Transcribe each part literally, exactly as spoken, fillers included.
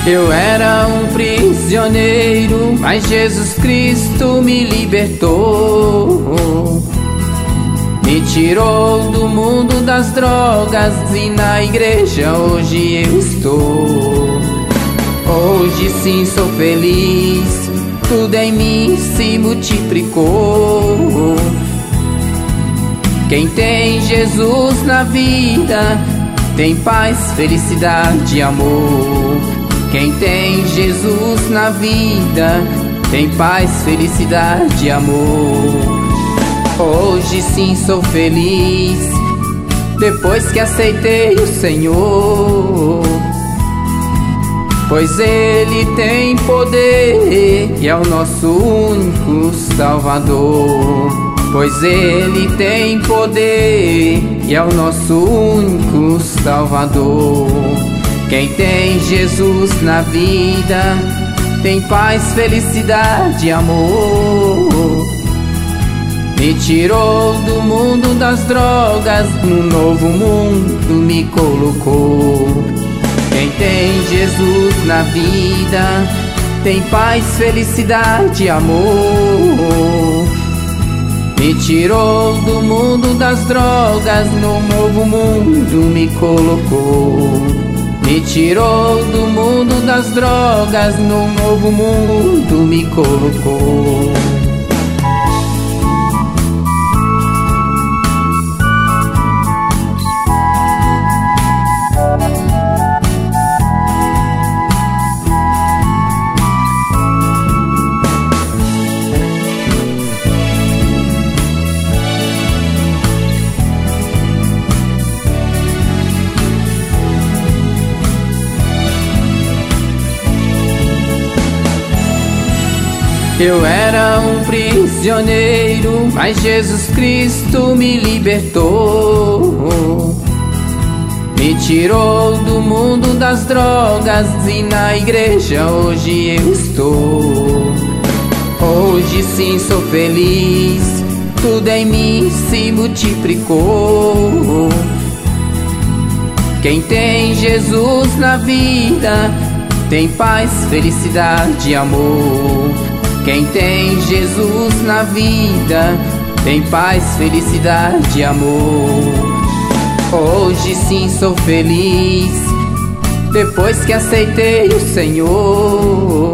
Eu era um prisioneiro, mas Jesus Cristo me libertou. Me tirou do mundo das drogas e na igreja hoje eu estou. Hoje sim sou feliz, tudo em mim se multiplicou. Quem tem Jesus na vida tem paz, felicidade e amor. Quem tem Jesus na vida tem paz, felicidade e amor. Hoje sim sou feliz, depois que aceitei o Senhor, pois Ele tem poder e é o nosso único Salvador. Pois Ele tem poder e é o nosso único Salvador. Quem tem Jesus na vida tem paz, felicidade e amor. Me tirou do mundo das drogas, no novo mundo me colocou. Quem tem Jesus na vida tem paz, felicidade e amor. Me tirou do mundo das drogas, no novo mundo me colocou. Me tirou do mundo das drogas, no novo mundo me colocou. Eu era um prisioneiro, mas Jesus Cristo me libertou. Me tirou do mundo das drogas e na igreja hoje eu estou. Hoje sim sou feliz, tudo em mim se multiplicou. Quem tem Jesus na vida tem paz, felicidade e amor. Quem tem Jesus na vida tem paz, felicidade e amor. Hoje sim sou feliz, depois que aceitei o Senhor,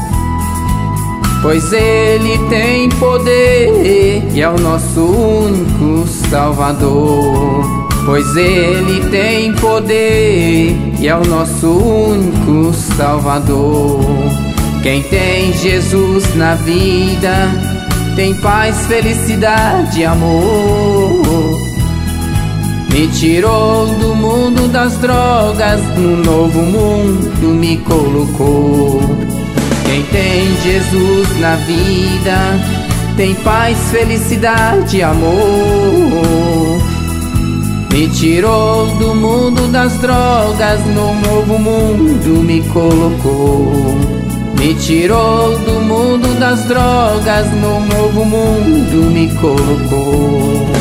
pois Ele tem poder e é o nosso único Salvador. Pois Ele tem poder e é o nosso único Salvador. Quem tem Jesus na vida tem paz, felicidade e amor. Me tirou do mundo das drogas, no novo mundo me colocou. Quem tem Jesus na vida tem paz, felicidade e amor. Me tirou do mundo das drogas, no novo mundo me colocou. Me tirou do mundo das drogas, no novo mundo me colocou.